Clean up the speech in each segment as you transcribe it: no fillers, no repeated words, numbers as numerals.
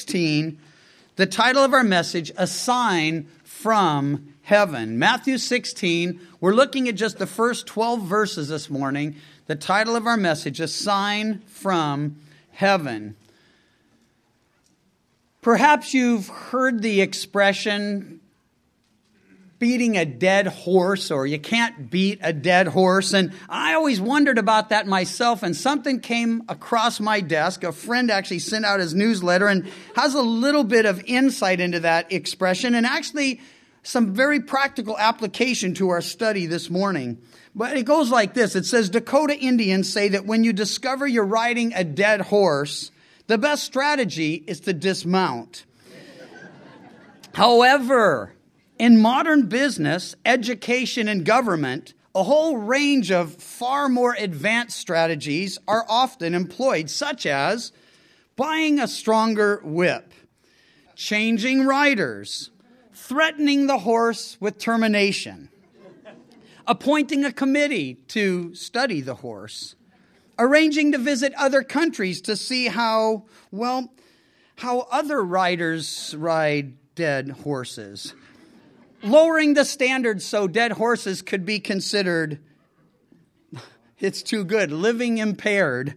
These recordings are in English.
16, the title of our message, A Sign from Heaven. Matthew 16, we're looking at just the first 12 verses this morning. The title of our message, A Sign from Heaven. Perhaps you've heard the expression, beating a dead horse, or you can't beat a dead horse. And I always wondered about that myself, and something came across my desk. A friend actually sent out his newsletter and has a little bit of insight into that expression, and actually some very practical application to our study this morning. But it goes like this. It says, Dakota Indians say that when you discover you're riding a dead horse, the best strategy is to dismount. However, in modern business, education, and government, a whole range of far more advanced strategies are often employed, such as buying a stronger whip, changing riders, threatening the horse with termination, appointing a committee to study the horse, arranging to visit other countries to see how other riders ride dead horses, lowering the standards so dead horses could be considered, it's too good, living impaired.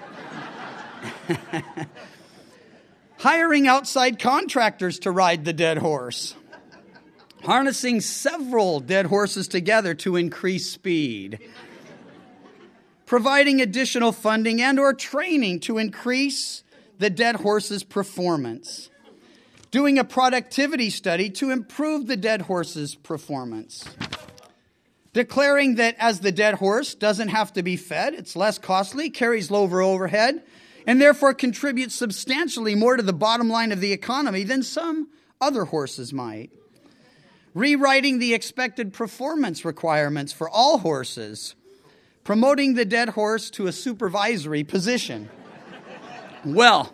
Hiring outside contractors to ride the dead horse. Harnessing several dead horses together to increase speed. Providing additional funding and or training to increase the dead horse's performance. Doing a productivity study to improve the dead horse's performance. Declaring that as the dead horse doesn't have to be fed, it's less costly, carries lower overhead, and therefore contributes substantially more to the bottom line of the economy than some other horses might. Rewriting the expected performance requirements for all horses. Promoting the dead horse to a supervisory position. Well,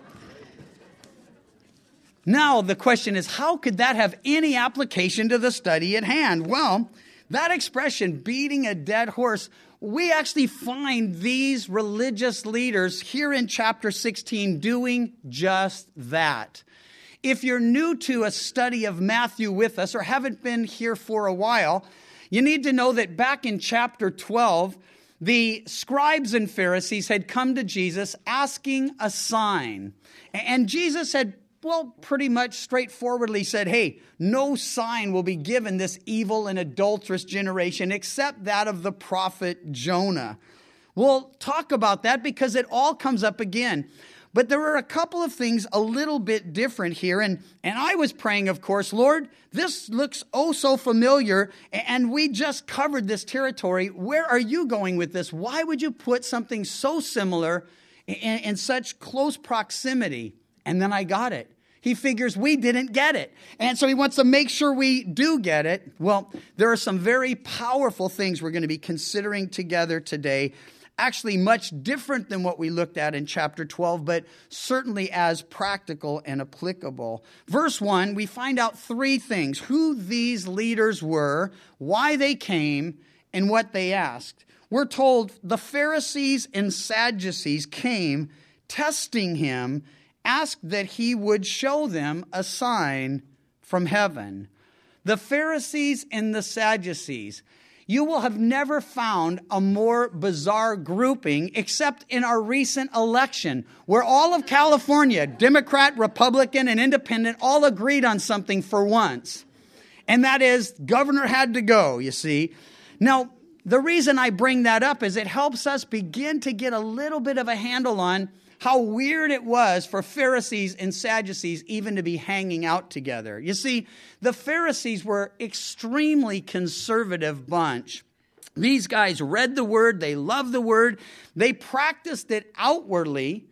now the question is, how could that have any application to the study at hand? Well, that expression, beating a dead horse, we actually find these religious leaders here in chapter 16 doing just that. If you're new to a study of Matthew with us or haven't been here for a while, you need to know that back in chapter 12, the scribes and Pharisees had come to Jesus asking a sign. And Jesus had pretty much straightforwardly said, hey, no sign will be given this evil and adulterous generation except that of the prophet Jonah. We'll talk about that because it all comes up again. But there are a couple of things a little bit different here. And I was praying, of course, Lord, this looks oh so familiar, and we just covered this territory. Where are you going with this? Why would you put something so similar in such close proximity? And then I got it. He figures we didn't get it. And so he wants to make sure we do get it. Well, there are some very powerful things we're going to be considering together today. Actually much different than what we looked at in chapter 12, but certainly as practical and applicable. Verse 1, we find out three things: who these leaders were, why they came, and what they asked. We're told the Pharisees and Sadducees came testing him, asked that he would show them a sign from heaven. The Pharisees and the Sadducees. You will have never found a more bizarre grouping except in our recent election, where all of California, Democrat, Republican, and Independent, all agreed on something for once. And that is, governor had to go, you see. Now, the reason I bring that up is it helps us begin to get a little bit of a handle on how weird it was for Pharisees and Sadducees even to be hanging out together. You see, the Pharisees were extremely conservative bunch. These guys read the word, they loved the word, they practiced it outwardly,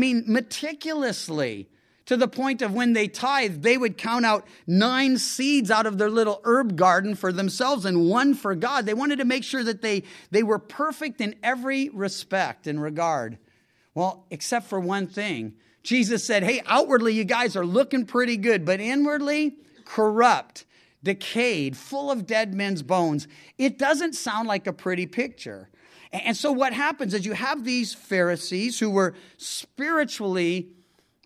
meticulously, to the point of when they tithed, they would count out 9 seeds out of their little herb garden for themselves and 1 for God. They wanted to make sure that they were perfect in every respect and regard. Well, except for one thing. Jesus said, hey, outwardly you guys are looking pretty good, but inwardly corrupt, decayed, full of dead men's bones. It doesn't sound like a pretty picture. And so what happens is you have these Pharisees who were spiritually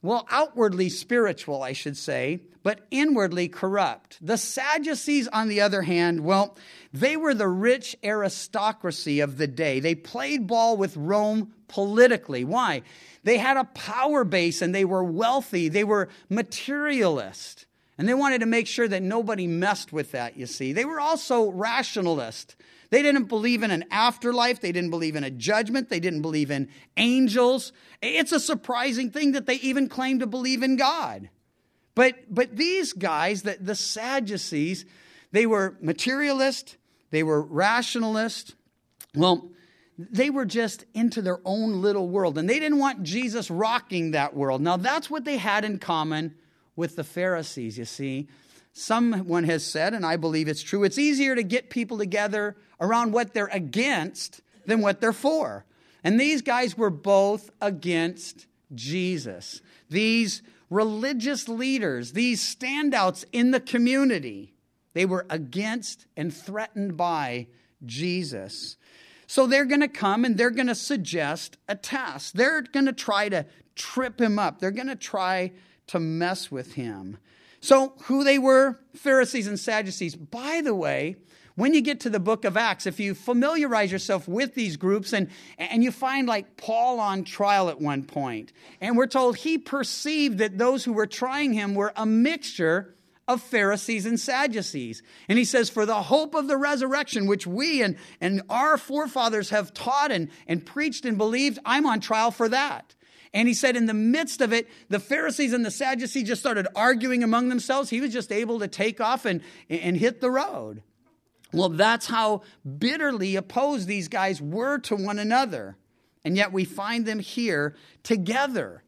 well, outwardly spiritual, I should say, but inwardly corrupt. The Sadducees, on the other hand, well, they were the rich aristocracy of the day. They played ball with Rome politically. Why? They had a power base and they were wealthy. They were materialist. And they wanted to make sure that nobody messed with that, you see. They were also rationalist. They didn't believe in an afterlife. They didn't believe in a judgment. They didn't believe in angels. It's a surprising thing that they even claim to believe in God. But these guys, the Sadducees, they were materialist. They were rationalist. Well, they were just into their own little world. And they didn't want Jesus rocking that world. Now, that's what they had in common with the Pharisees, you see. Someone has said, and I believe it's true, it's easier to get people together around what they're against than what they're for. And these guys were both against Jesus. These religious leaders, these standouts in the community, they were against and threatened by Jesus. So they're going to come and they're going to suggest a test. They're going to try to trip him up. They're going to try to mess with him. So who they were, Pharisees and Sadducees. By the way, when you get to the book of Acts, if you familiarize yourself with these groups and you find like Paul on trial at one point, and we're told he perceived that those who were trying him were a mixture of Pharisees and Sadducees. And he says, for the hope of the resurrection, which we and our forefathers have taught and preached and believed, I'm on trial for that. And he said in the midst of it, the Pharisees and the Sadducees just started arguing among themselves. He was just able to take off and hit the road. Well, that's how bitterly opposed these guys were to one another. And yet we find them here together.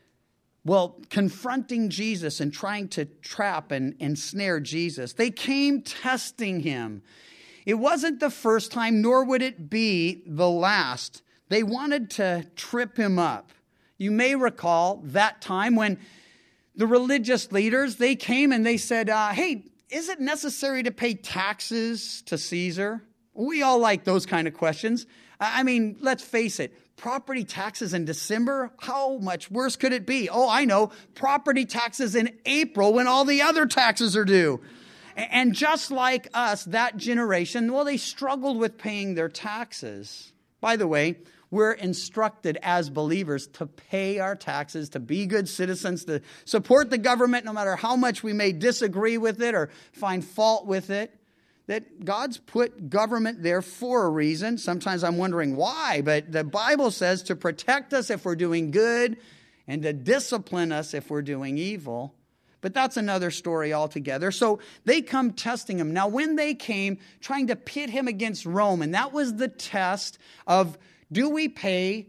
Well, confronting Jesus and trying to trap and ensnare Jesus. They came testing him. It wasn't the first time, nor would it be the last. They wanted to trip him up. You may recall that time when the religious leaders, they came and they said, hey, is it necessary to pay taxes to Caesar? We all like those kind of questions. I mean, let's face it. Property taxes in December? How much worse could it be? Oh, I know. Property taxes in April when all the other taxes are due. And just like us, that generation, well, they struggled with paying their taxes. By the way, we're instructed as believers to pay our taxes, to be good citizens, to support the government no matter how much we may disagree with it or find fault with it. That God's put government there for a reason. Sometimes I'm wondering why, but the Bible says to protect us if we're doing good and to discipline us if we're doing evil. But that's another story altogether. So they come testing him. Now, when they came trying to pit him against Rome, and that was the test of, do we pay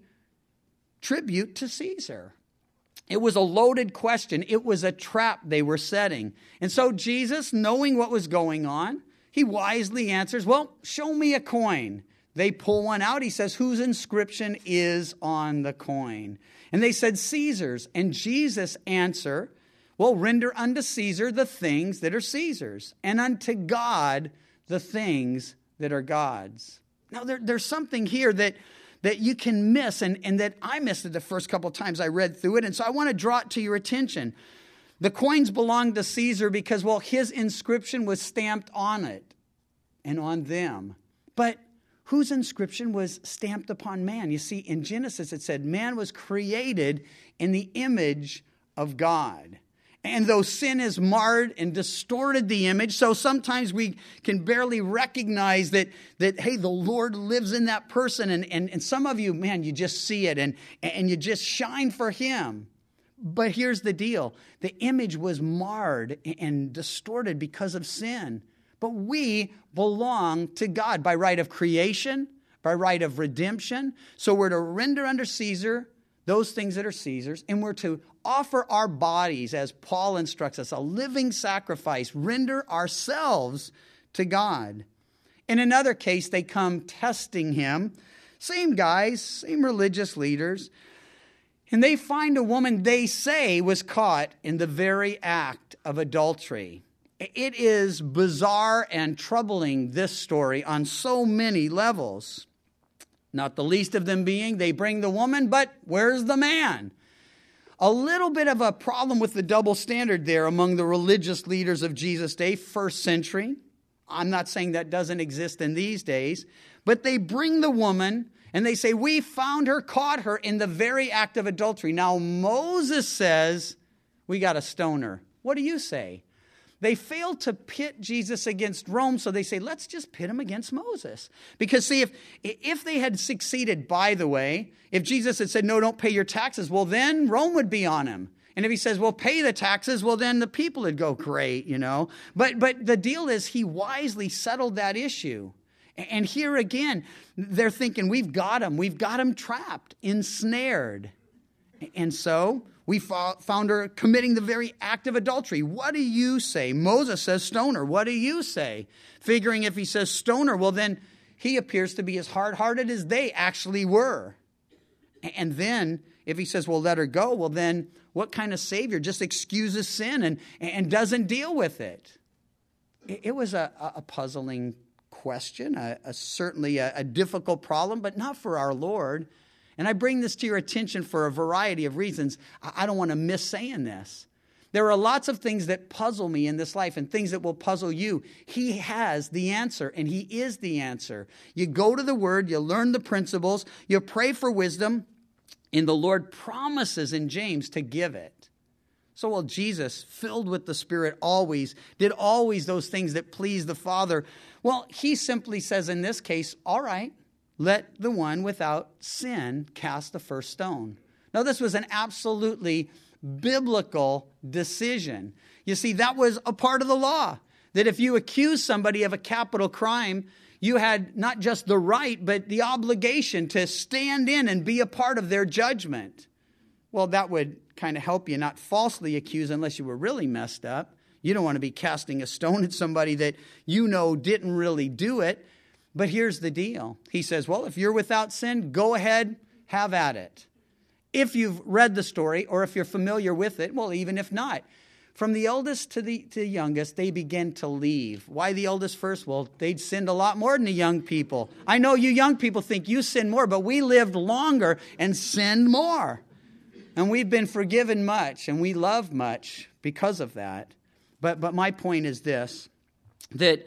tribute to Caesar? It was a loaded question. It was a trap they were setting. And so Jesus, knowing what was going on, he wisely answers, well, show me a coin. They pull one out. He says, whose inscription is on the coin? And they said, Caesar's. And Jesus answered, well, render unto Caesar the things that are Caesar's, and unto God the things that are God's. Now, there's something here that you can miss, and that I missed it the first couple of times I read through it. And so I want to draw it to your attention. The coins belonged to Caesar because, well, his inscription was stamped on it and on them. But whose inscription was stamped upon man? You see, in Genesis it said man was created in the image of God. And though sin has marred and distorted the image, so sometimes we can barely recognize that hey, the Lord lives in that person. And some of you, man, you just see it and you just shine for him. But here's the deal. The image was marred and distorted because of sin. But we belong to God by right of creation, by right of redemption. So we're to render unto Caesar those things that are Caesar's, and we're to offer our bodies, as Paul instructs us, a living sacrifice, render ourselves to God. In another case, they come testing him. Same guys, same religious leaders. And they find a woman they say was caught in the very act of adultery. It is bizarre and troubling, this story, on so many levels. Not the least of them being, they bring the woman, but where's the man? a little bit of a problem with the double standard there among the religious leaders of Jesus' day, first century. I'm not saying that doesn't exist in these days, but they bring the woman and they say, we found her, caught her in the very act of adultery. Now Moses says, we got to stone her. What do you say? They failed to pit Jesus against Rome, so they say, let's just pit him against Moses. Because see, if they had succeeded, by the way, if Jesus had said, no, don't pay your taxes, well, then Rome would be on him. And if he says, well, pay the taxes, well, then the people would go, great, you know. But the deal is he wisely settled that issue. And here again, they're thinking, we've got him trapped, ensnared. And so we found her committing the very act of adultery. What do you say? Moses says stone her. What do you say? Figuring if he says stone her, well, then he appears to be as hard-hearted as they actually were. And then if he says, well, let her go, well, then what kind of Savior just excuses sin and doesn't deal with it? It was a puzzling question, certainly a difficult problem, but not for our Lord. And I bring this to your attention for a variety of reasons. I don't want to miss saying this. There are lots of things that puzzle me in this life and things that will puzzle you. He has the answer, and he is the answer. You go to the Word, you learn the principles, you pray for wisdom, and the Lord promises in James to give it. So while Jesus, filled with the Spirit always, did always those things that pleased the Father, well, he simply says in this case, all right, let the one without sin cast the first stone. Now, this was an absolutely biblical decision. You see, that was a part of the law, that if you accuse somebody of a capital crime, you had not just the right, but the obligation to stand in and be a part of their judgment. Well, that would kind of help you not falsely accuse unless you were really messed up. You don't want to be casting a stone at somebody that you know didn't really do it. But here's the deal. He says, well, if you're without sin, go ahead, have at it. If you've read the story or if you're familiar with it, well, even if not, from the eldest to the youngest, they begin to leave. Why the eldest first? Well, they'd sinned a lot more than the young people. I know you young people think you sin more, but we lived longer and sinned more. And we've been forgiven much and we love much because of that. But my point is this, that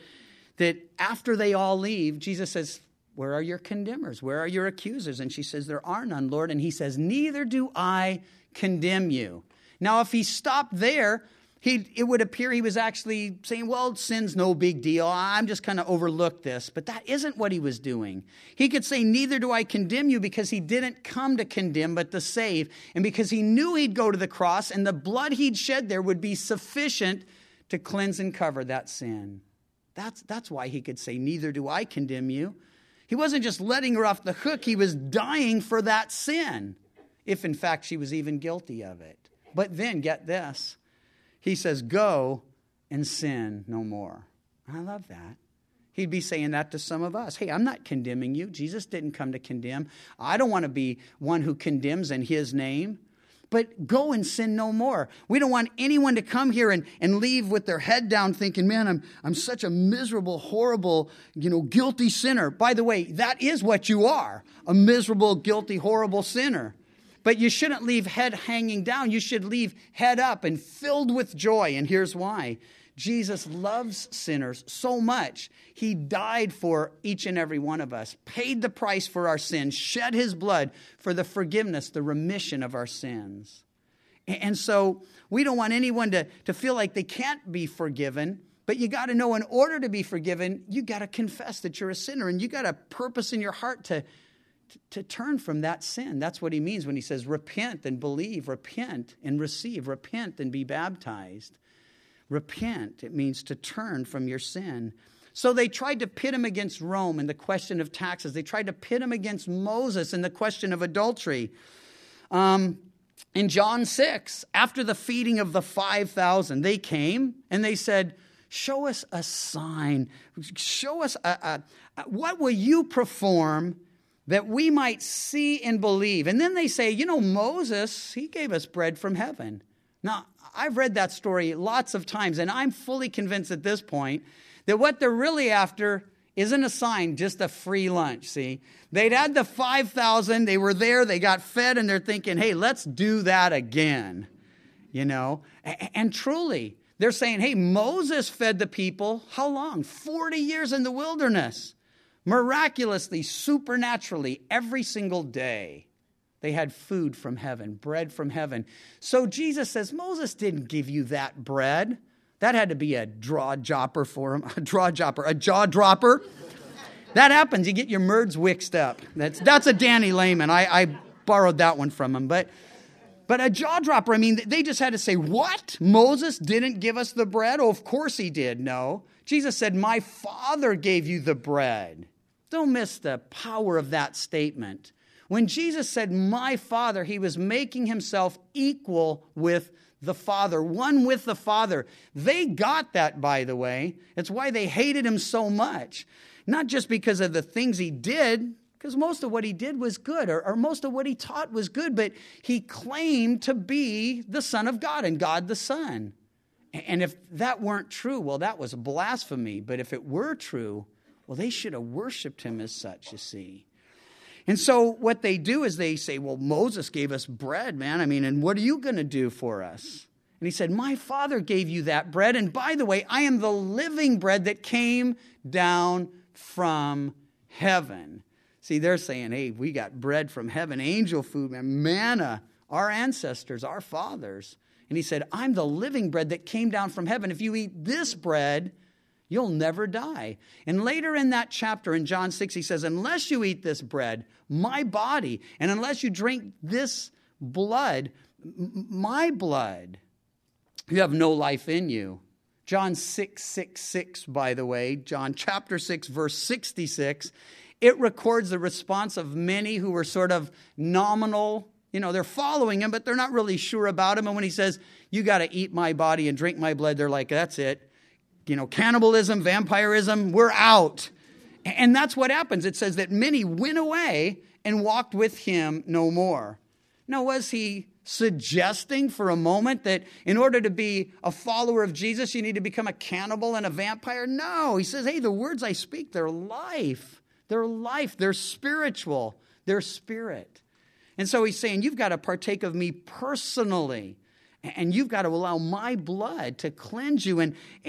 after they all leave, Jesus says, where are your condemners? Where are your accusers? And she says, there are none, Lord. And he says, neither do I condemn you. Now, if he stopped there, it would appear he was actually saying, well, sin's no big deal. I'm just kind of overlooked this. But that isn't what he was doing. He could say, neither do I condemn you, because he didn't come to condemn, but to save. And because he knew he'd go to the cross and the blood he'd shed there would be sufficient to cleanse and cover that sin. That's why he could say, neither do I condemn you. He wasn't just letting her off the hook. He was dying for that sin, if in fact she was even guilty of it. But then, get this, he says, go and sin no more. I love that. He'd be saying that to some of us. Hey, I'm not condemning you. Jesus didn't come to condemn. I don't want to be one who condemns in his name. But go and sin no more. We don't want anyone to come here and leave with their head down thinking, man, I'm such a miserable, horrible, guilty sinner. By the way, that is what you are, a miserable, guilty, horrible sinner. But you shouldn't leave head hanging down. You should leave head up and filled with joy. And here's why. Jesus loves sinners so much. He died for each and every one of us, paid the price for our sins, shed his blood for the forgiveness, the remission of our sins. And so we don't want anyone to feel like they can't be forgiven, but you got to know in order to be forgiven, you got to confess that you're a sinner, and you got a purpose in your heart to turn from that sin. That's what he means when he says repent and believe, repent and receive, repent and be baptized. Repent, it means to turn from your sin. So they tried to pit him against Rome in the question of taxes. They tried to pit him against Moses in the question of adultery. In John 6, after the feeding of the 5,000, they came and they said, show us a sign. Show us what will you perform that we might see and believe. And then they say, Moses, he gave us bread from heaven. Now, I've read that story lots of times, and I'm fully convinced at this point that what they're really after isn't a sign, just a free lunch, see? They'd had the 5,000, they were there, they got fed, and they're thinking, hey, let's do that again, you know? And truly, they're saying, hey, Moses fed the people, how long? 40 years in the wilderness. Miraculously, supernaturally, every single day, they had food from heaven, bread from heaven. So Jesus says, Moses didn't give you that bread. That had to be a jaw-dropper for him, a jaw-dropper. That happens. You get your merds mixed up. That's a Danny Lehman. I borrowed that one from him. But a jaw-dropper, I mean, they just had to say, what? Moses didn't give us the bread? Oh, of course he did. No. Jesus said, my Father gave you the bread. Don't miss the power of that statement. When Jesus said, my Father, he was making himself equal with the Father, one with the Father. They got that, by the way. It's why they hated him so much. Not just because of the things he did, because most of what he did was good, or most of what he taught was good, but he claimed to be the Son of God and God the Son. And if that weren't true, well, that was blasphemy. But if it were true, well, they should have worshiped him as such, you see. And so what they do is they say, well, Moses gave us bread, man. I mean, and what are you going to do for us? And he said, my Father gave you that bread. And by the way, I am the living bread that came down from heaven. See, they're saying, hey, we got bread from heaven, angel food, man, manna, our ancestors, our fathers. And he said, I'm the living bread that came down from heaven. If you eat this bread, you'll never die. And later in that chapter in John 6, he says, unless you eat this bread, my body, and unless you drink this blood, my blood, you have no life in you. John 6:66, by the way, John chapter 6, verse 66, it records the response of many who were sort of nominal. You know, they're following him, but they're not really sure about him. And when he says, you got to eat my body and drink my blood, they're like, that's it. You know, cannibalism, vampirism, we're out. And that's what happens. It says that many went away and walked with him no more. Now, was he suggesting for a moment that in order to be a follower of Jesus, you need to become a cannibal and a vampire? No. He says, hey, the words I speak, they're life. They're life. They're spiritual. They're spirit. And so he's saying, you've got to partake of me personally. And you've got to allow my blood to cleanse you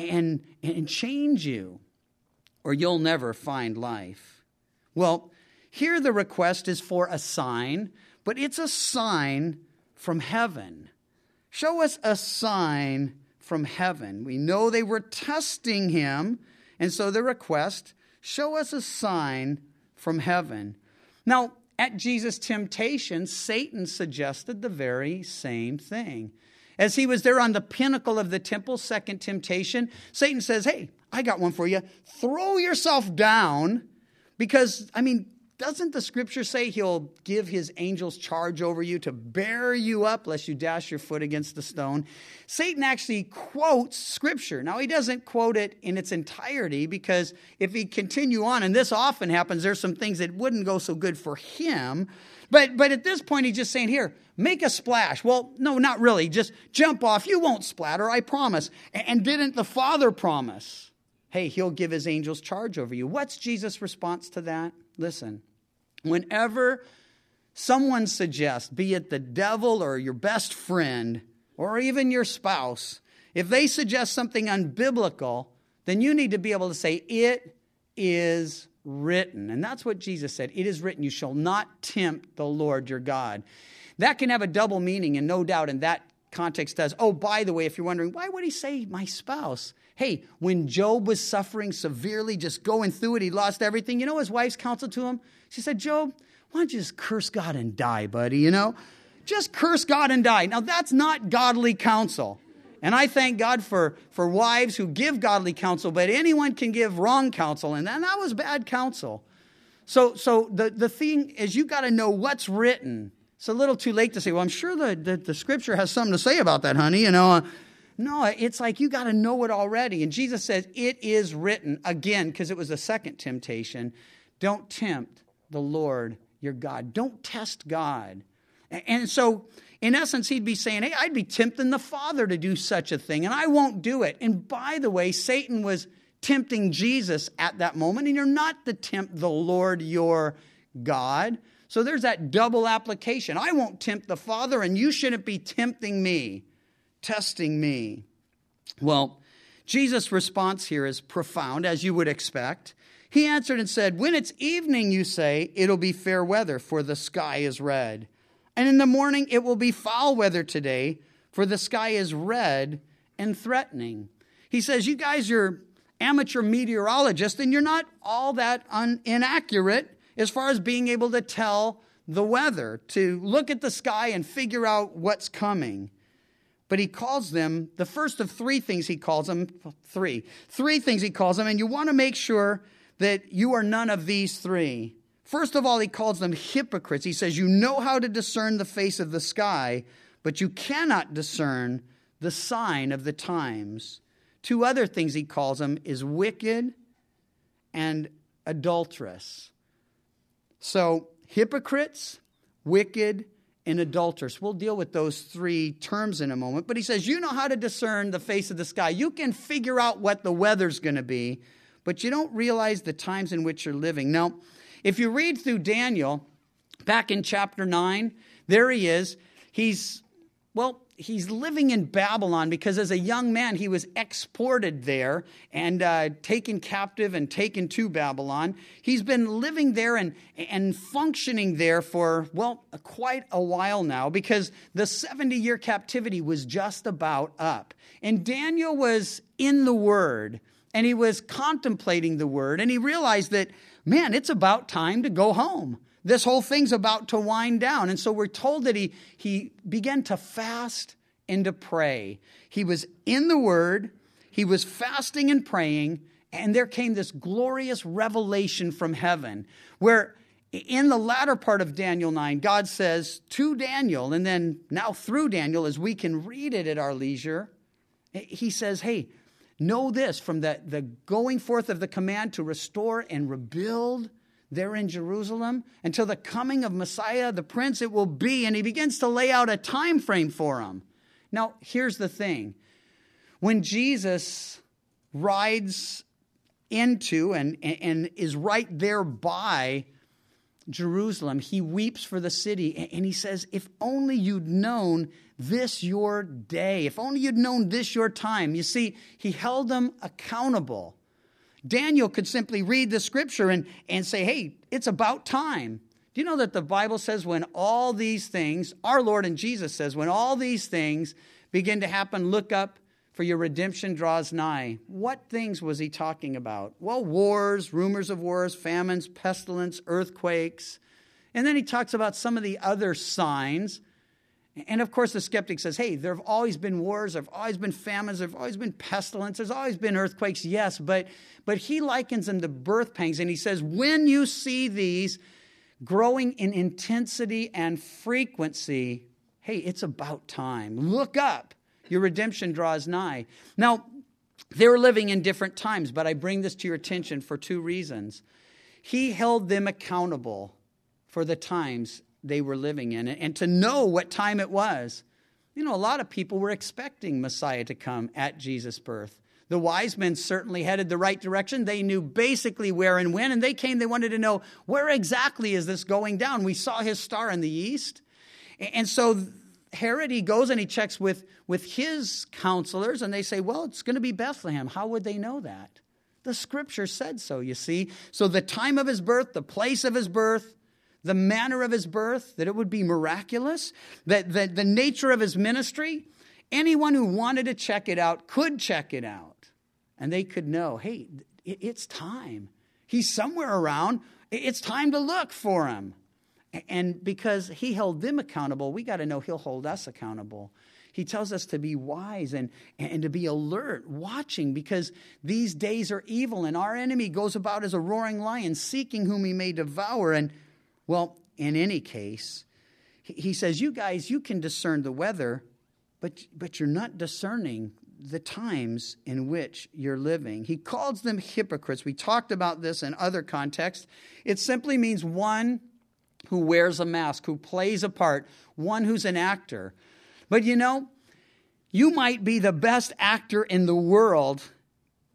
and change you, or you'll never find life. Well, here the request is for a sign, but it's a sign from heaven. Show us a sign from heaven. We know they were testing him, and so the request, show us a sign from heaven. Now, at Jesus' temptation, Satan suggested the very same thing. As he was there on the pinnacle of the temple, second temptation, Satan says, hey, I got one for you. Throw yourself down because, I mean, doesn't the scripture say he'll give his angels charge over you to bear you up lest you dash your foot against a stone? Satan actually quotes scripture. Now, he doesn't quote it in its entirety because if he continue on, and this often happens, there's some things that wouldn't go so good for him. But at this point, he's just saying, here, make a splash. Well, no, not really. Just jump off. You won't splatter, I promise. And didn't the Father promise, hey, he'll give his angels charge over you? What's Jesus' response to that? Listen, whenever someone suggests, be it the devil or your best friend or even your spouse, if they suggest something unbiblical, then you need to be able to say, it is written. And that's what Jesus said. It is written, you shall not tempt the Lord your God. That can have a double meaning, and no doubt in that context does. Oh, by the way, if you're wondering, why would he say my spouse? Hey, when Job was suffering severely, just going through it, he lost everything. You know his wife's counsel to him? She said, Job, why don't you just curse God and die, buddy, you know? Just curse God and die. Now, that's not godly counsel. And I thank God for wives who give godly counsel, but anyone can give wrong counsel, and that was bad counsel. So the thing is, you got to know what's written. It's a little too late to say, well, I'm sure the scripture has something to say about that, honey, you know. No, it's like you got to know it already. And Jesus says, it is written, again, because it was the second temptation, don't tempt the Lord your God. Don't test God. And so, in essence, he'd be saying, hey, I'd be tempting the Father to do such a thing, and I won't do it. And by the way, Satan was tempting Jesus at that moment, and you're not to tempt the Lord your God. So there's that double application. I won't tempt the Father, and you shouldn't be tempting me, testing me. Well, Jesus' response here is profound, as you would expect. He answered and said, when it's evening, you say, it'll be fair weather, for the sky is red. And in the morning, it will be foul weather today, for the sky is red and threatening. He says, you guys are amateur meteorologists, and you're not all that inaccurate as far as being able to tell the weather, to look at the sky and figure out what's coming. But he calls them, the first of three things he calls them, three things he calls them, and you want to make sure that you are none of these three. First of all, he calls them hypocrites. He says, you know how to discern the face of the sky, but you cannot discern the sign of the times. Two other things he calls them is wicked and adulterous. So, hypocrites, wicked, and adulterous. We'll deal with those three terms in a moment. But he says, you know how to discern the face of the sky. You can figure out what the weather's going to be, but you don't realize the times in which you're living. Now, if you read through Daniel, back in chapter 9, there he is. He's living in Babylon because as a young man, he was exported there and taken captive and taken to Babylon. He's been living there and functioning there for, quite a while now because the 70-year captivity was just about up. And Daniel was in the Word, and he was contemplating the Word, and he realized that, man, it's about time to go home. This whole thing's about to wind down. And so we're told that he began to fast and to pray. He was in the Word, he was fasting and praying, and there came this glorious revelation from heaven, where in the latter part of Daniel 9, God says to Daniel, and then now through Daniel, as we can read it at our leisure, he says, hey, know this, from the going forth of the command to restore and rebuild there in Jerusalem until the coming of Messiah, the Prince, it will be. And he begins to lay out a time frame for him. Now, here's the thing. When Jesus rides into and is right there by Jerusalem, he weeps for the city. And he says, if only you'd known this your day, if only you'd known this your time. You see, he held them accountable. Daniel could simply read the scripture and say, hey, it's about time. Do you know that the Bible says when all these things, our Lord and Jesus says, when all these things begin to happen, look up, for your redemption draws nigh. What things was he talking about? Well, wars, rumors of wars, famines, pestilence, earthquakes. And then he talks about some of the other signs. And of course, the skeptic says, hey, there have always been wars, there have always been famines, there have always been pestilence, there's always been earthquakes, yes, but he likens them to birth pangs. And he says, when you see these growing in intensity and frequency, hey, it's about time. Look up. Your redemption draws nigh. Now, they were living in different times, but I bring this to your attention for two reasons. He held them accountable for the times they were living in, and to know what time it was. You know, a lot of people were expecting Messiah to come at Jesus' birth. The wise men certainly headed the right direction. They knew basically where and when, and they came, they wanted to know, where exactly is this going down? We saw his star in the east. And so Herod, he goes and he checks with his counselors, and they say, well, it's going to be Bethlehem. How would they know that? The scripture said so, you see. So the time of his birth, the place of his birth, the manner of his birth, that it would be miraculous, that the nature of his ministry, anyone who wanted to check it out could check it out. And they could know, hey, it's time. He's somewhere around. It's time to look for him. And because he held them accountable, we got to know he'll hold us accountable. He tells us to be wise and to be alert, watching, because these days are evil, and our enemy goes about as a roaring lion, seeking whom he may devour. And well, in any case, he says, you guys, you can discern the weather, but you're not discerning the times in which you're living. He calls them hypocrites. We talked about this in other contexts. It simply means one who wears a mask, who plays a part, one who's an actor. But you know, you might be the best actor in the world,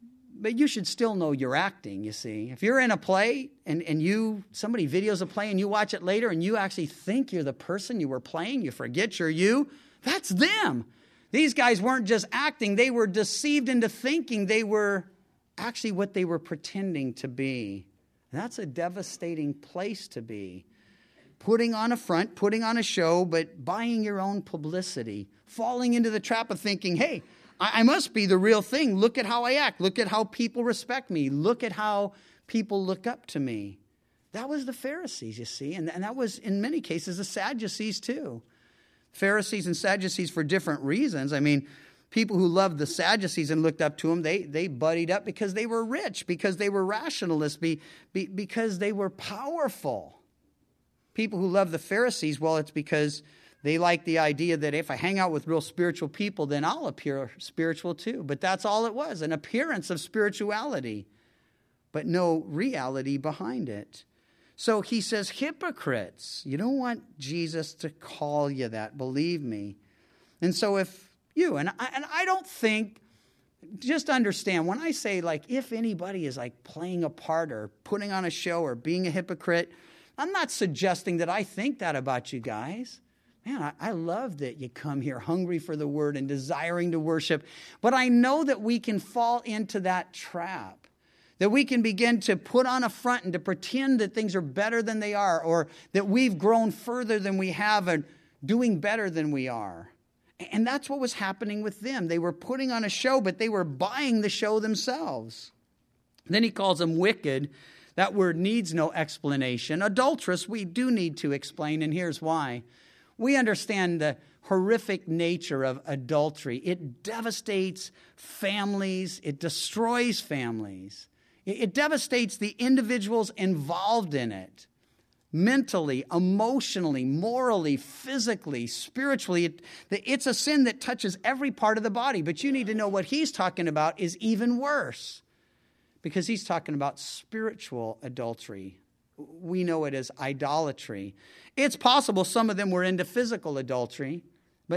But you should still know you're acting, you see. If you're in a play and somebody videos a play and you watch it later and you actually think you're the person you were playing, you forget you're you, that's them. These guys weren't just acting. They were deceived into thinking they were actually what they were pretending to be. That's a devastating place to be. Putting on a front, putting on a show, but buying your own publicity. Falling into the trap of thinking, hey, I must be the real thing. Look at how I act. Look at how people respect me. Look at how people look up to me. That was the Pharisees, you see. And that was, in many cases, the Sadducees too. Pharisees and Sadducees for different reasons. I mean, people who loved the Sadducees and looked up to them, they buddied up because they were rich, because they were rationalists, because they were powerful. People who love the Pharisees, well, it's because they like the idea that if I hang out with real spiritual people, then I'll appear spiritual too. But that's all it was, an appearance of spirituality, but no reality behind it. So he says, hypocrites. You don't want Jesus to call you that, believe me. And so if you, and I don't think, just understand, when I say like if anybody is like playing a part or putting on a show or being a hypocrite, I'm not suggesting that I think that about you guys. Man, I love that you come here hungry for the word and desiring to worship. But I know that we can fall into that trap. That we can begin to put on a front and to pretend that things are better than they are. Or that we've grown further than we have and doing better than we are. And that's what was happening with them. They were putting on a show, but they were buying the show themselves. Then he calls them wicked. That word needs no explanation. Adulterous, we do need to explain, and here's why. We understand the horrific nature of adultery. It devastates families. It destroys families. It devastates the individuals involved in it. Mentally, emotionally, morally, physically, spiritually. It's a sin that touches every part of the body. But you need to know what he's talking about is even worse. Because he's talking about spiritual adultery. We know it as idolatry. It's possible some of them were into physical adultery,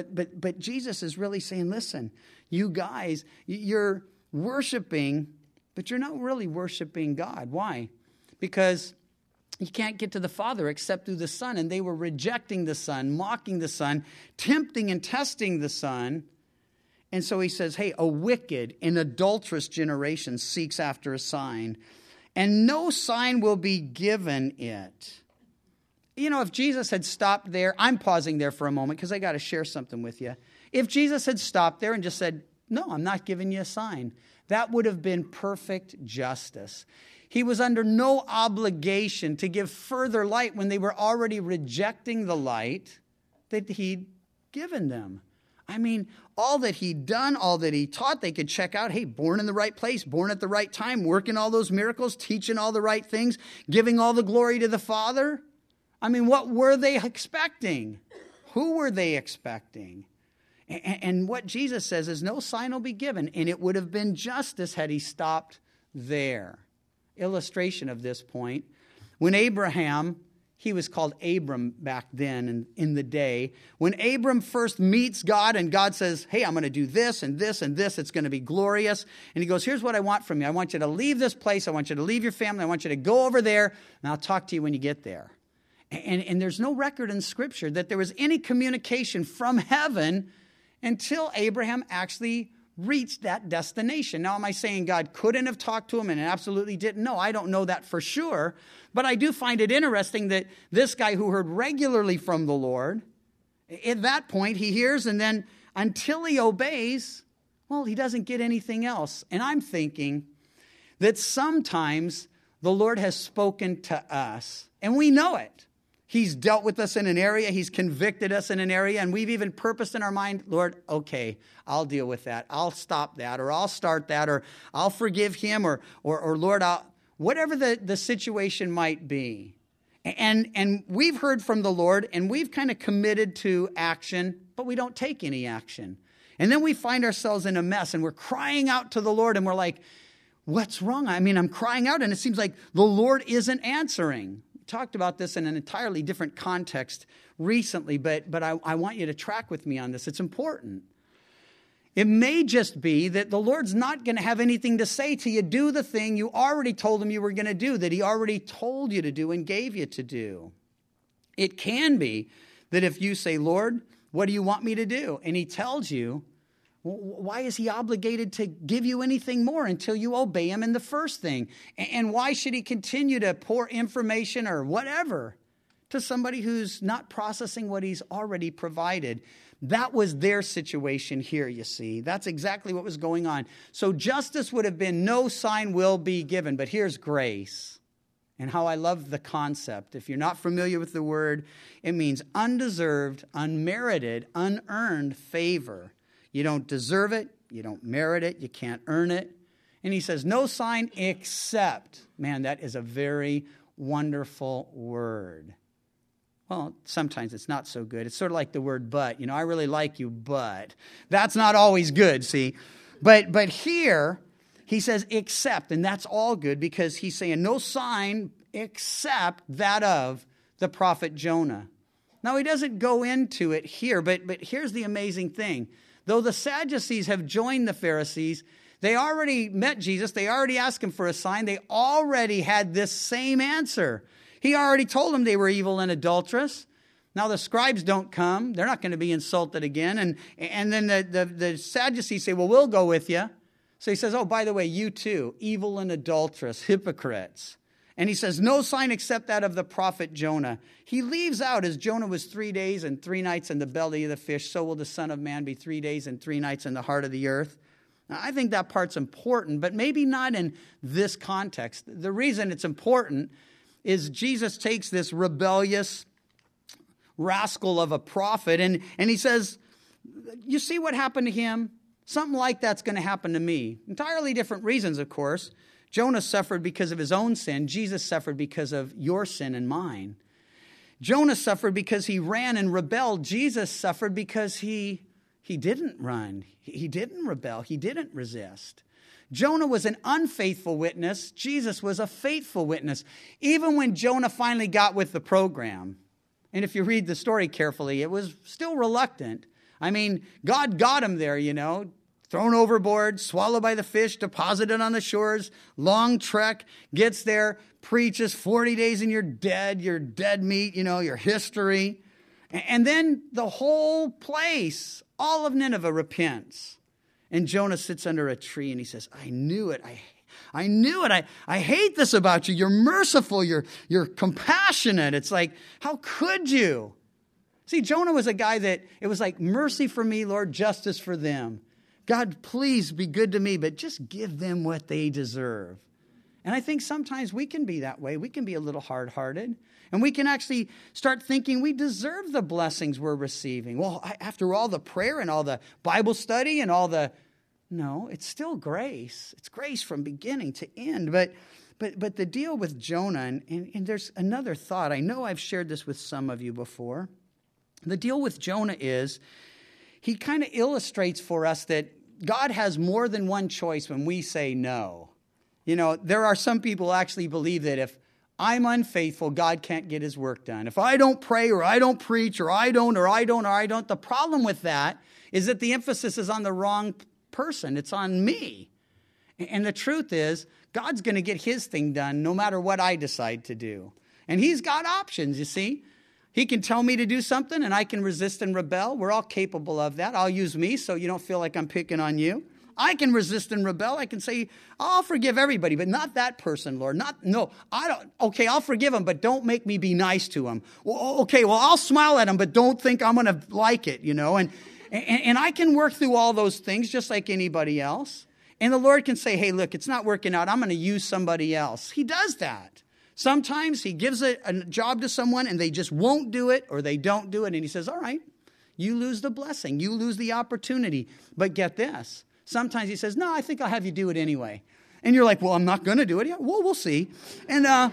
but Jesus is really saying, listen, you guys, you're worshiping, but you're not really worshiping God. Why? Because you can't get to the Father except through the Son, and they were rejecting the Son, mocking the Son, tempting and testing the Son. And so he says, hey, a wicked and adulterous generation seeks after a sign, and no sign will be given it. You know, if Jesus had stopped there, I'm pausing there for a moment because I got to share something with you. If Jesus had stopped there and just said, no, I'm not giving you a sign, that would have been perfect justice. He was under no obligation to give further light when they were already rejecting the light that he'd given them. I mean, all that he'd done, all that he taught, they could check out, hey, born in the right place, born at the right time, working all those miracles, teaching all the right things, giving all the glory to the Father. I mean, what were they expecting? Who were they expecting? And what Jesus says is no sign will be given, and it would have been justice had he stopped there. Illustration of this point, when Abraham, he was called Abram back then and in the day. When Abram first meets God and God says, hey, I'm going to do this and this and this. It's going to be glorious. And he goes, here's what I want from you. I want you to leave this place. I want you to leave your family. I want you to go over there, and I'll talk to you when you get there. And there's no record in Scripture that there was any communication from heaven until Abraham actually reached that destination. Now, am I saying God couldn't have talked to him and absolutely didn't? No, I don't know that for sure. But I do find it interesting that this guy who heard regularly from the Lord, at that point he hears, and then until he obeys, well, he doesn't get anything else. And I'm thinking that sometimes the Lord has spoken to us, and we know it. He's dealt with us in an area. He's convicted us in an area. And we've even purposed in our mind, Lord, okay, I'll deal with that. I'll stop that, or I'll start that, or I'll forgive him, or Lord, whatever the situation might be. And we've heard from the Lord, and we've kind of committed to action, but we don't take any action. And then we find ourselves in a mess, and we're crying out to the Lord, and we're like, what's wrong? I mean, I'm crying out, and it seems like the Lord isn't answering. Talked about this in an entirely different context recently, but I want you to track with me on this. It's important. It may just be that the Lord's not going to have anything to say till you do the thing you already told him you were going to do, that he already told you to do and gave you to do. It can be that if you say, Lord, what do you want me to do? And he tells you, well, why is he obligated to give you anything more until you obey him in the first thing? And why should he continue to pour information or whatever to somebody who's not processing what he's already provided? That was their situation here, you see. That's exactly what was going on. So justice would have been no sign will be given, but here's grace. And how I love the concept. If you're not familiar with the word, it means undeserved, unmerited, unearned favor. You don't deserve it, you don't merit it, you can't earn it. And he says, no sign except. Man, that is a very wonderful word. Well, sometimes it's not so good. It's sort of like the word but. I really like you, but. That's not always good, see. But here, he says except, and that's all good because he's saying no sign except that of the prophet Jonah. Now, he doesn't go into it here, but here's the amazing thing. Though the Sadducees have joined the Pharisees, they already met Jesus. They already asked him for a sign. They already had this same answer. He already told them they were evil and adulterous. Now the scribes don't come. They're not going to be insulted again. And then the Sadducees say, well, we'll go with you. So he says, oh, by the way, you too, evil and adulterous, hypocrites. And he says, no sign except that of the prophet Jonah. He leaves out, as Jonah was 3 days and 3 nights in the belly of the fish, so will the Son of Man be 3 days and 3 nights in the heart of the earth. Now, I think that part's important, but maybe not in this context. The reason it's important is Jesus takes this rebellious rascal of a prophet and he says, you see what happened to him? Something like that's going to happen to me. Entirely different reasons, of course. Jonah suffered because of his own sin. Jesus suffered because of your sin and mine. Jonah suffered because he ran and rebelled. Jesus suffered because he didn't run. He didn't rebel. He didn't resist. Jonah was an unfaithful witness. Jesus was a faithful witness. Even when Jonah finally got with the program, and if you read the story carefully, it was still reluctant. I mean, God got him there, thrown overboard, swallowed by the fish, deposited on the shores, long trek, gets there, preaches 40 days and you're dead meat, your history. And then the whole place, all of Nineveh repents. And Jonah sits under a tree and he says, I knew it. I knew it. I hate this about you. You're merciful. You're compassionate. It's like, how could you? See, Jonah was a guy that it was like, mercy for me, Lord, justice for them. God, please be good to me, but just give them what they deserve. And I think sometimes we can be that way. We can be a little hard-hearted. And we can actually start thinking we deserve the blessings we're receiving. Well, after all the prayer and all the Bible study and all the... No, it's still grace. It's grace from beginning to end. But the deal with Jonah, and there's another thought. I know I've shared this with some of you before. The deal with Jonah is he kind of illustrates for us that God has more than one choice when we say no. There are some people who actually believe that if I'm unfaithful, God can't get his work done. If I don't pray or I don't preach or I don't, the problem with that is that the emphasis is on the wrong person. It's on me. And the truth is, God's going to get his thing done no matter what I decide to do. And he's got options, you see. He can tell me to do something and I can resist and rebel. We're all capable of that. I'll use me so you don't feel like I'm picking on you. I can resist and rebel. I can say, I'll forgive everybody, but not that person, Lord. Okay, I'll forgive him, but don't make me be nice to him. Well, I'll smile at him, but don't think I'm going to like it, And I can work through all those things just like anybody else. And the Lord can say, hey, look, it's not working out. I'm going to use somebody else. He does that. Sometimes he gives a job to someone and they just won't do it or they don't do it. And he says, all right, you lose the blessing. You lose the opportunity. But get this. Sometimes he says, no, I think I'll have you do it anyway. And you're like, well, I'm not going to do it. Yeah, well, we'll see. And,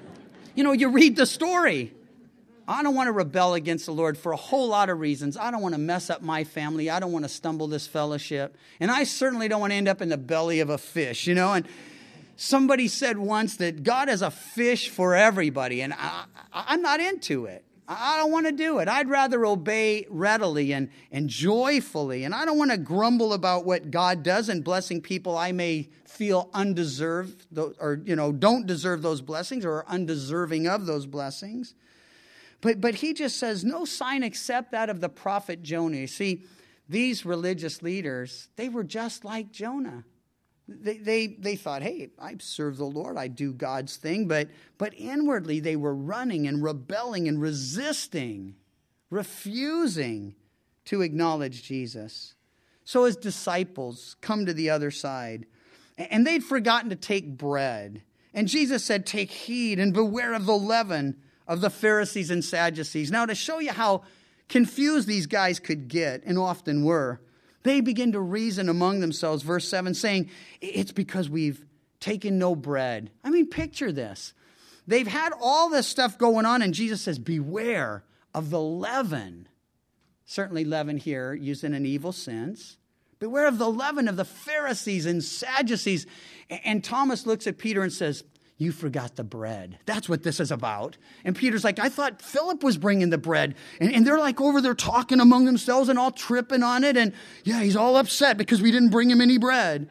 you read the story. I don't want to rebel against the Lord for a whole lot of reasons. I don't want to mess up my family. I don't want to stumble this fellowship. And I certainly don't want to end up in the belly of a fish, And somebody said once that God has a fish for everybody. And I'm not into it. I don't want to do it. I'd rather obey readily and joyfully. And I don't want to grumble about what God does in blessing people I may feel undeserved or, don't deserve those blessings or are undeserving of those blessings. But he just says no sign except that of the prophet Jonah. You see, these religious leaders, they were just like Jonah. They thought, hey, I serve the Lord, I do God's thing, but inwardly they were running and rebelling and resisting, refusing to acknowledge Jesus. So his disciples come to the other side, and they'd forgotten to take bread. And Jesus said, take heed and beware of the leaven of the Pharisees and Sadducees. Now, to show you how confused these guys could get, and often were, they begin to reason among themselves, verse 7, saying, it's because we've taken no bread. I mean, picture this. They've had all this stuff going on, and Jesus says, beware of the leaven. Certainly leaven here used in an evil sense. Beware of the leaven of the Pharisees and Sadducees. And Thomas looks at Peter and says, you forgot the bread. That's what this is about. And Peter's like, I thought Philip was bringing the bread. And they're like over there talking among themselves and all tripping on it. And yeah, he's all upset because we didn't bring him any bread.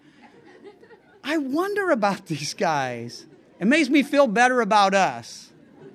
I wonder about these guys. It makes me feel better about us.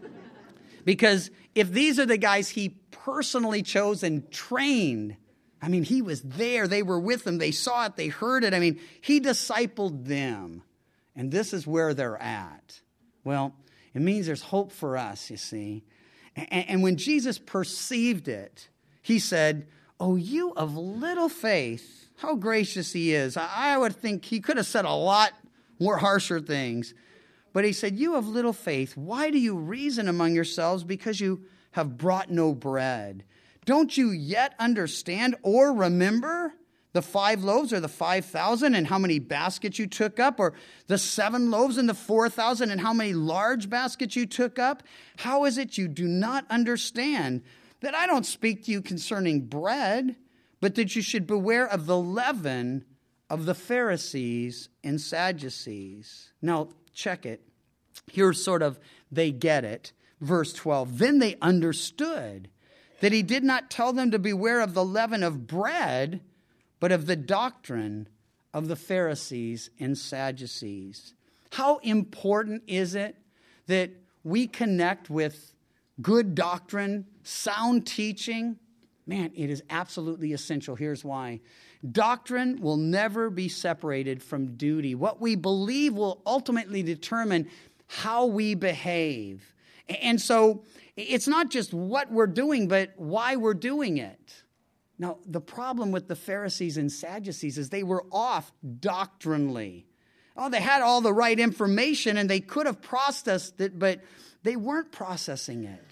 Because if these are the guys he personally chose and trained, I mean, he was there. They were with him. They saw it. They heard it. I mean, he discipled them. And this is where they're at. Well, it means there's hope for us, you see. And when Jesus perceived it, he said, oh, you of little faith. How gracious he is. I would think he could have said a lot more harsher things. But he said, you of little faith, why do you reason among yourselves because you have brought no bread? Don't you yet understand or remember the 5 loaves or the 5,000 and how many baskets you took up, or the 7 loaves and the 4,000 and how many large baskets you took up? How is it you do not understand that I don't speak to you concerning bread, but that you should beware of the leaven of the Pharisees and Sadducees? Now, check it. Here's sort of, they get it. Verse 12, then they understood that he did not tell them to beware of the leaven of bread, but of the doctrine of the Pharisees and Sadducees. How important is it that we connect with good doctrine, sound teaching? Man, it is absolutely essential. Here's why. Doctrine will never be separated from duty. What we believe will ultimately determine how we behave. And so it's not just what we're doing, but why we're doing it. Now, the problem with the Pharisees and Sadducees is they were off doctrinally. Oh, they had all the right information and they could have processed it, but they weren't processing it.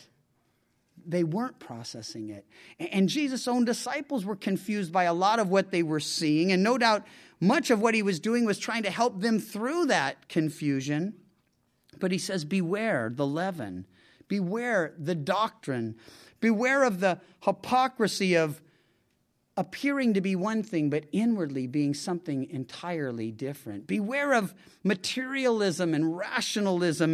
They weren't processing it. And Jesus' own disciples were confused by a lot of what they were seeing. And no doubt much of what he was doing was trying to help them through that confusion. But he says, beware the leaven. Beware the doctrine. Beware of the hypocrisy of appearing to be one thing, but inwardly being something entirely different. Beware of materialism and rationalism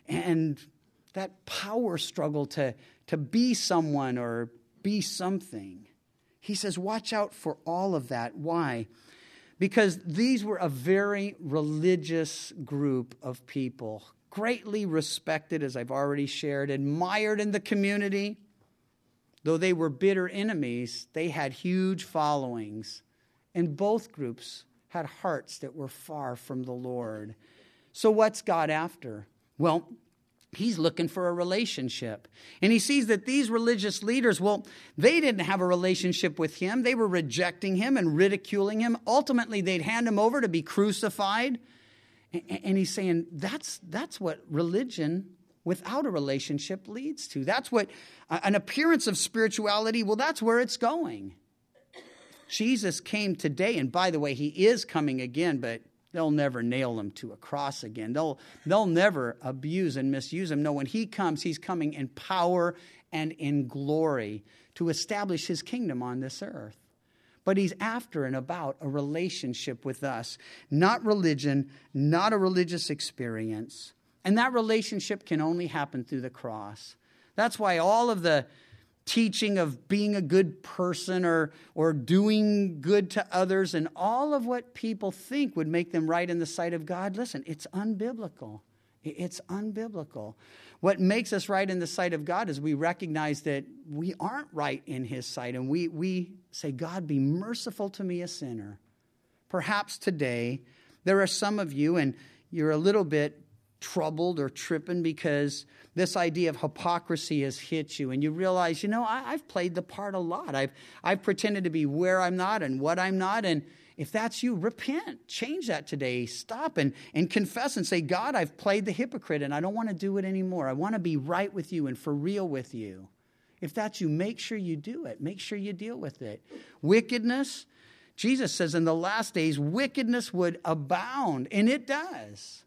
and that power struggle to be someone or be something. He says, watch out for all of that. Why? Because these were a very religious group of people, greatly respected, as I've already shared, admired in the community. Though they were bitter enemies, they had huge followings. And both groups had hearts that were far from the Lord. So what's God after? Well, he's looking for a relationship. And he sees that these religious leaders, well, they didn't have a relationship with him. They were rejecting him and ridiculing him. Ultimately, they'd hand him over to be crucified. And he's saying that's what religion without a relationship leads to. That's what an appearance of spirituality, well, that's where it's going. Jesus came today, and by the way, he is coming again, but they'll never nail him to a cross again. They'll never abuse and misuse him. No, when he comes, he's coming in power and in glory to establish his kingdom on this earth. But he's after and about a relationship with us, not religion, not a religious experience. And that relationship can only happen through the cross. That's why all of the teaching of being a good person or doing good to others and all of what people think would make them right in the sight of God, listen, it's unbiblical. It's unbiblical. What makes us right in the sight of God is we recognize that we aren't right in his sight. And we say, God, be merciful to me, a sinner. Perhaps today there are some of you and you're a little bit troubled or tripping because this idea of hypocrisy has hit you and you realize, I've played the part a lot. I've pretended to be where I'm not and what I'm not. And if that's you, repent. Change that today. Stop and confess and say, God, I've played the hypocrite and I don't want to do it anymore. I want to be right with you and for real with you. If that's you, make sure you do it. Make sure you deal with it. Wickedness, Jesus says in the last days, wickedness would abound, and it does.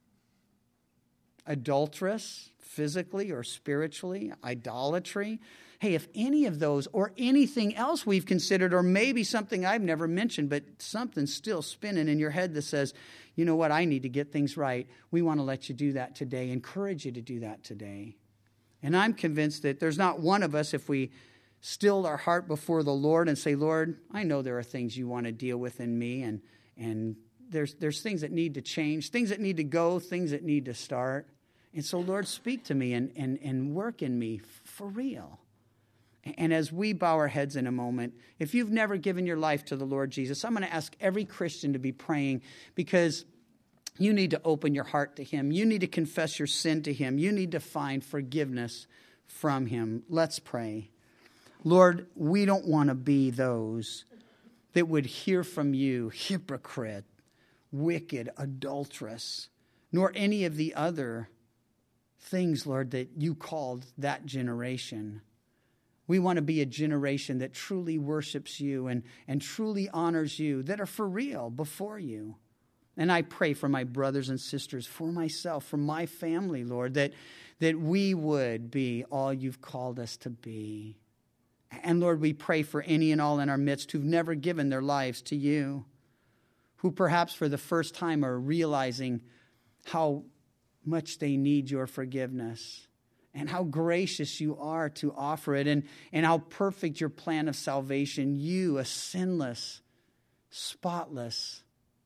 Adulterous, physically or spiritually, idolatry. Hey, if any of those or anything else we've considered, or maybe something I've never mentioned, but something's still spinning in your head that says, you know what, I need to get things right. We want to let you do that today, encourage you to do that today. And I'm convinced that there's not one of us, if we still our heart before the Lord and say, Lord, I know there are things you want to deal with in me, and there's things that need to change, things that need to go, things that need to start. And so, Lord, speak to me and work in me for real. And as we bow our heads in a moment, if you've never given your life to the Lord Jesus, I'm going to ask every Christian to be praying because you need to open your heart to him. You need to confess your sin to him. You need to find forgiveness from him. Let's pray. Lord, we don't want to be those that would hear from you, hypocrite, wicked, adulterous, nor any of the other things, Lord, that you called that generation. We want to be a generation that truly worships you and truly honors you, that are for real before you. And I pray for my brothers and sisters, for myself, for my family, Lord, that we would be all you've called us to be. And Lord, we pray for any and all in our midst who've never given their lives to you, who perhaps for the first time are realizing how much they need your forgiveness and how gracious you are to offer it and how perfect your plan of salvation, you, a sinless, spotless,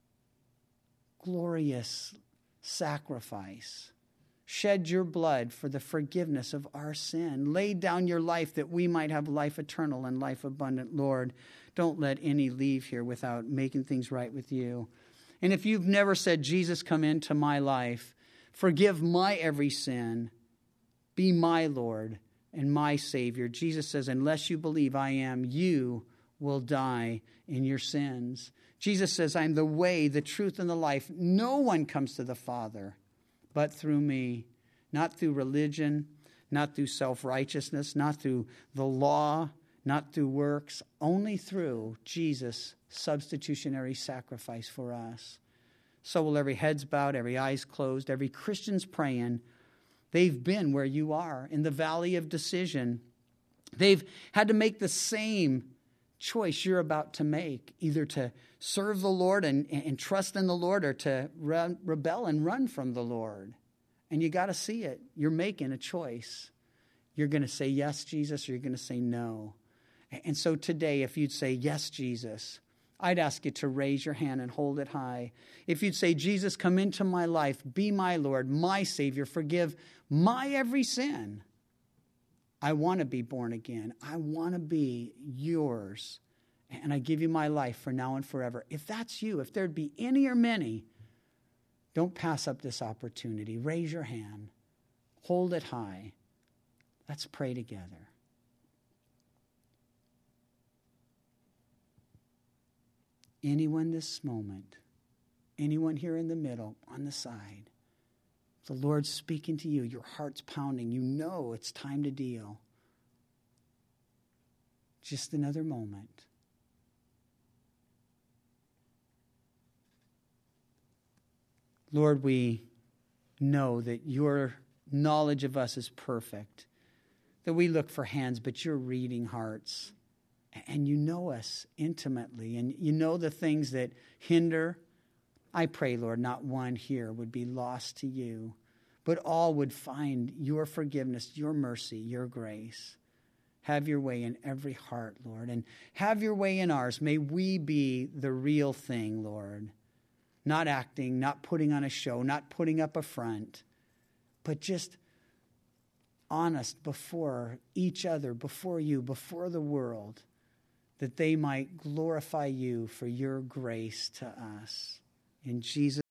glorious sacrifice, shed your blood for the forgiveness of our sin, laid down your life that we might have life eternal and life abundant. Lord, don't let any leave here without making things right with you. And if you've never said, Jesus, come into my life, forgive my every sin, be my Lord and my Savior. Jesus says, unless you believe I am, you will die in your sins. Jesus says, I'm the way, the truth, and the life. No one comes to the Father but through me, not through religion, not through self-righteousness, not through the law, not through works, only through Jesus' substitutionary sacrifice for us. So will every head's bowed, every eye's closed, every Christian's praying. They've been where you are, in the valley of decision. They've had to make the same choice you're about to make, either to serve the Lord and trust in the Lord or to rebel and run from the Lord. And you got to see it. You're making a choice. You're going to say yes, Jesus, or you're going to say no. And so today, if you'd say yes, Jesus, I'd ask you to raise your hand and hold it high. If you'd say, Jesus, come into my life, be my Lord, my Savior, forgive my every sin. I want to be born again. I want to be yours. And I give you my life for now and forever. If that's you, if there'd be any or many, don't pass up this opportunity. Raise your hand. Hold it high. Let's pray together. Anyone this moment, anyone here in the middle, on the side, the Lord's speaking to you, your heart's pounding, you know it's time to deal. Just another moment. Lord, we know that your knowledge of us is perfect, that we look for hands, but you're reading hearts. And you know us intimately, and you know the things that hinder. I pray, Lord, not one here would be lost to you, but all would find your forgiveness, your mercy, your grace. Have your way in every heart, Lord, and have your way in ours. May we be the real thing, Lord. Not acting, not putting on a show, not putting up a front, but just honest before each other, before you, before the world, that they might glorify you for your grace to us. In Jesus'